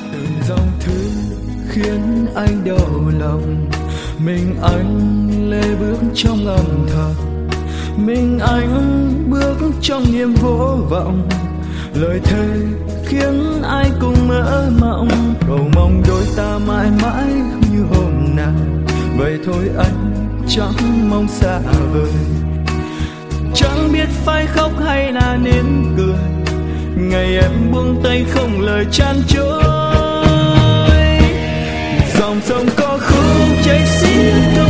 từng dòng thư khiến anh đau lòng. Mình anh lê bước trong âm thầm, mình anh bước trong niềm vô vọng. Lời thề khiến ai cũng mơ mộng, cầu mong đôi ta mãi mãi như hôm nào. Vậy thôi anh chẳng mong xa vời, chẳng biết phải khóc hay là nên cười. Ngày em buông tay không lời chan chối, dòng sông có khúc chảy xiết.